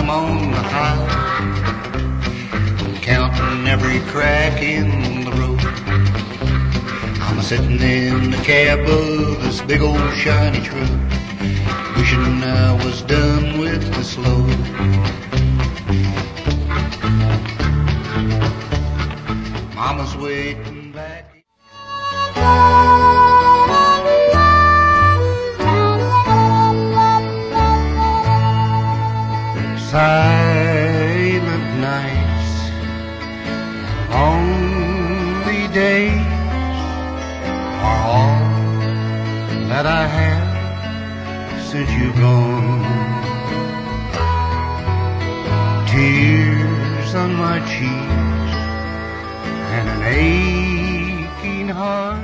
I'm on the high, counting every crack in the road. I'm sitting in the cab of this big old shiny truck, wishing I was done with this load. Mama's waiting back. Silent nights, lonely days are all that I have since you've gone. Tears on my cheeks and an aching heart.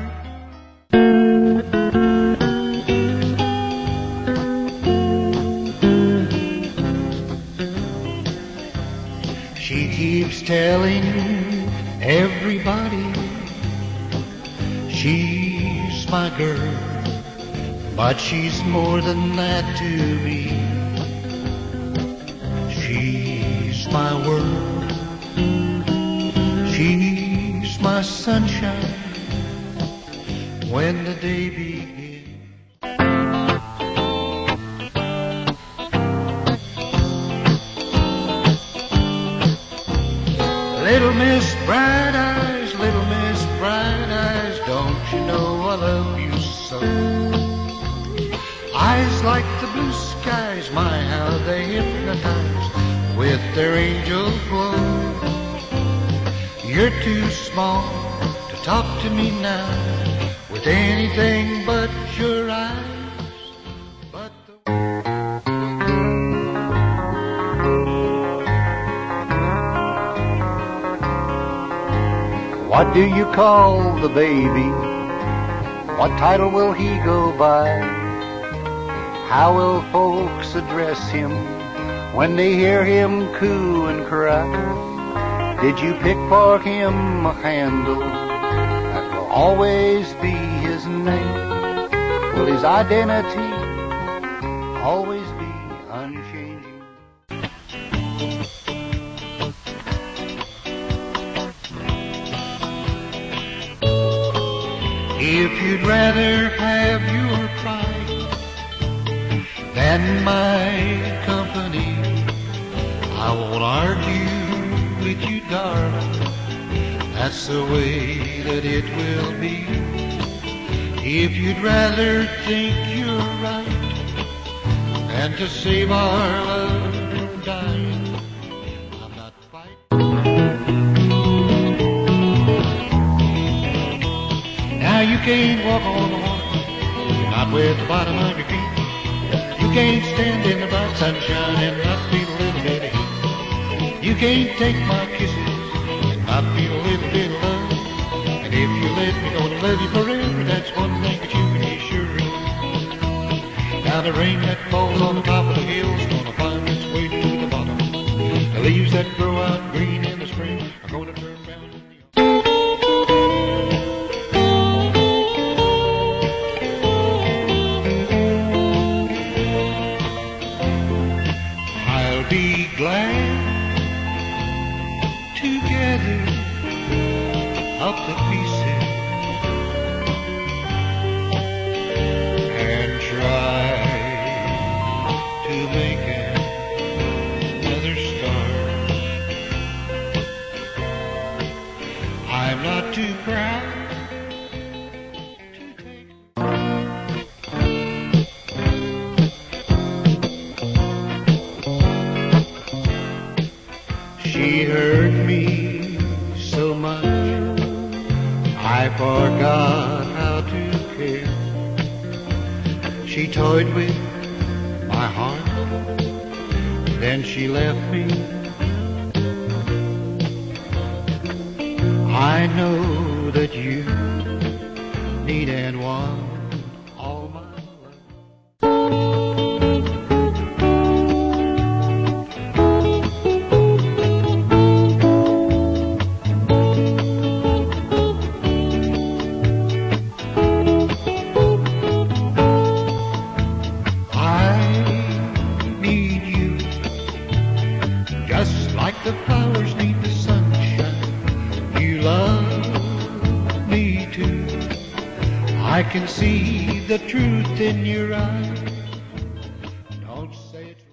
She keeps telling everybody she's my girl, but she's more than that to me. She's my world, she's my sunshine when the day begins. Little Miss Bright Eyes, little Miss Bright Eyes, don't you know I love you so? Eyes like the blue skies, my how they hypnotize with their angel glow. You're too small to talk to me now with anything but your eyes. What do you call the baby? What title will he go by? How will folks address him when they hear him coo and cry? Did you pick for him a handle that will always be his name? Will his identity always be unchanging? If you'd rather have your pride than my company, I won't argue with you, darling. That's the way that it will be. If you'd rather think you're right than to save our love from dying, I'm not fighting. Now you can't walk on the water, not with the bottom of your feet. You can't stand in the bright sunshine and not feel a little bit of heat. You can't take my kisses and not feel a little bit of love. And if you let me, gonna love you forever, that's one thing that you can be sure of. Now the rain that falls on the top of the hill's gonna find its way to the bottom. The leaves that grow out green in the spring are gonna turn brown in the autumn. Be glad to gather up the pieces and try to make another start. I'm not too proud to take. She hurt me so much, I forgot how to care. She toyed with my heart, then she left me. I know that you need and want all my I can see the truth in your eyes. Don't say it's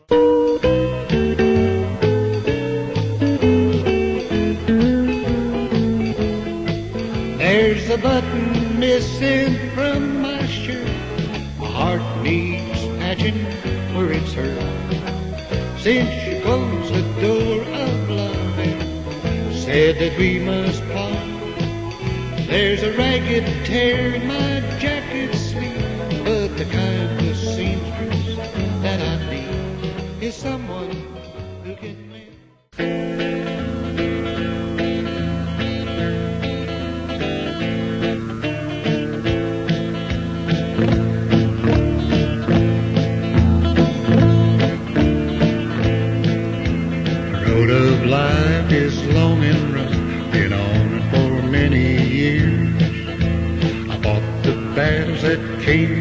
There's a button missing from my shirt. My heart needs patching where it's hurt. Since you closed the door of love and said that we must part, there's a ragged tear in my jacket sleeve. But the kind of seamstress that I need is someone who can mend. Of life is long and rough, been on it for many years. I fought the battles that came